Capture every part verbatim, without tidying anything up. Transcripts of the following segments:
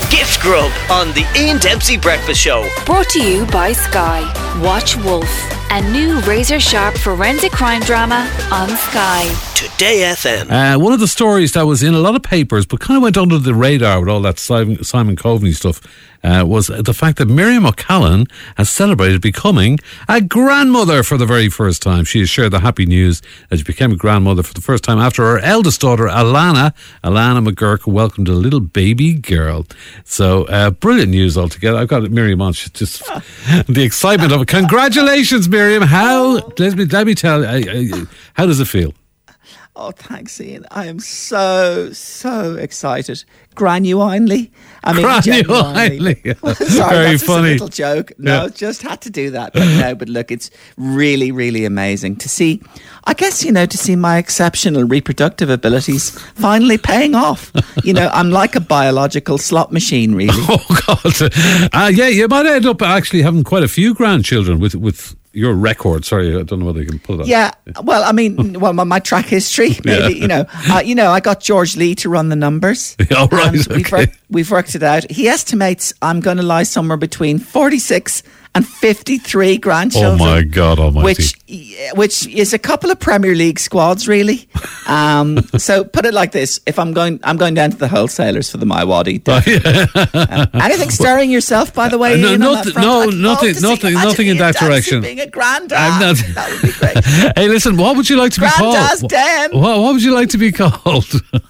Gift Grub on the Ian Dempsey Breakfast Show. Brought to you by Sky. Watch Wolf, a new razor-sharp forensic crime drama on Sky. Today F M. Uh, one of the stories that was in a lot of papers but kind of went under the radar with all that Simon, Simon Coveney stuff uh, was the fact that Miriam O'Callaghan has celebrated becoming a grandmother for the very first time. She has shared the happy news that she became a grandmother for the first time after her eldest daughter, Alana, Alana McGurk, welcomed a little baby girl. So, uh, brilliant news altogether. I've got Miriam on. She's just the excitement of it. Congratulations, Miriam. How, let me, let me tell you, how does it feel? Oh, thanks, Ian. I am so, so excited. Granuinely. I mean, Granuinely. Sorry, Very that's funny. a little joke. No, Yeah. just had to do that. But no, but look, it's really, really amazing to see, I guess, you know, to see my exceptional reproductive abilities finally paying off. You know, I'm like a biological slot machine, really. Oh, God. Uh, yeah, you might end up actually having quite a few grandchildren with, with your record. Sorry, I don't know whether you can pull that. Yeah, well, I mean, well, my, my track history, maybe, Yeah. you know, uh, you know, I got George Lee to run the numbers. All right, And we've, okay. worked, we've worked it out. He estimates I'm going to lie somewhere between forty-six and fifty-three Oh, grandchildren. my God almighty. Which, which is a couple of Premier League squads, really. Um, so put it like this: if I'm going, I'm going down to the wholesalers for the My Waddy. uh, anything stirring yourself, by the way? Uh, no, Ian, on nothing- that front? no, I'd love nothing- to see- nothing- imagine nothing in Ian that Dempsey direction. Being a granddad, I'm not- that would be great. Hey, listen, what would you like to be Granddad's called? den. What, what would you like to be called?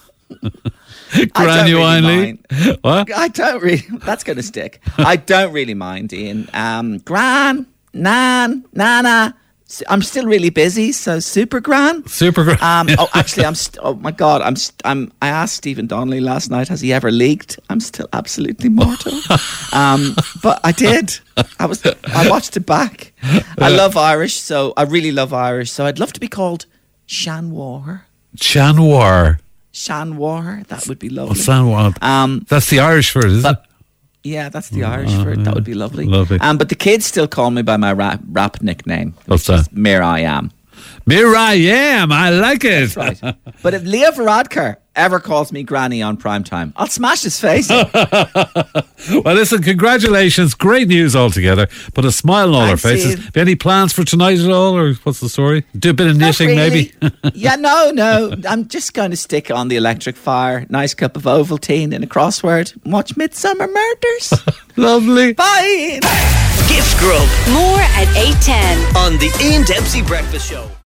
Granuinely. really What? I don't really. That's going to stick. I don't really mind, Ian. Um, gran, nan, nana. S- I'm still really busy, so super gran. Super grand. Um, oh, actually, I'm. St- oh my God, I'm. St- I'm. I asked Stephen Donnelly last night, has he ever leaked? I'm still absolutely mortal. um, but I did. I was. I watched it back. I love Irish, so I really love Irish. So I'd love to be called Shan War. Chanwar. Shan War. That would be Oh, lovely. Chanwar. Um, That's the Irish for it, is but- it? Yeah, that's the Irish for it. That would be lovely. Lovely. Um, but the kids still call me by my rap, rap nickname. What's which is that? Mir I Am. Here I am. I like it. Right. But if Leo Varadkar ever calls me Granny on prime time, I'll smash his face. Well, listen, congratulations. Great news altogether. Put a smile on all our Thanks, faces. Steve. Any plans for tonight at all, or what's the story? Do a bit of Not knitting, really. maybe? Yeah, no, no. I'm just going to stick on the electric fire, nice cup of Ovaltine and a crossword, and watch Midsummer Murders. Lovely. Bye. Gift Grub More at eight ten. on the Ian Dempsey Breakfast Show.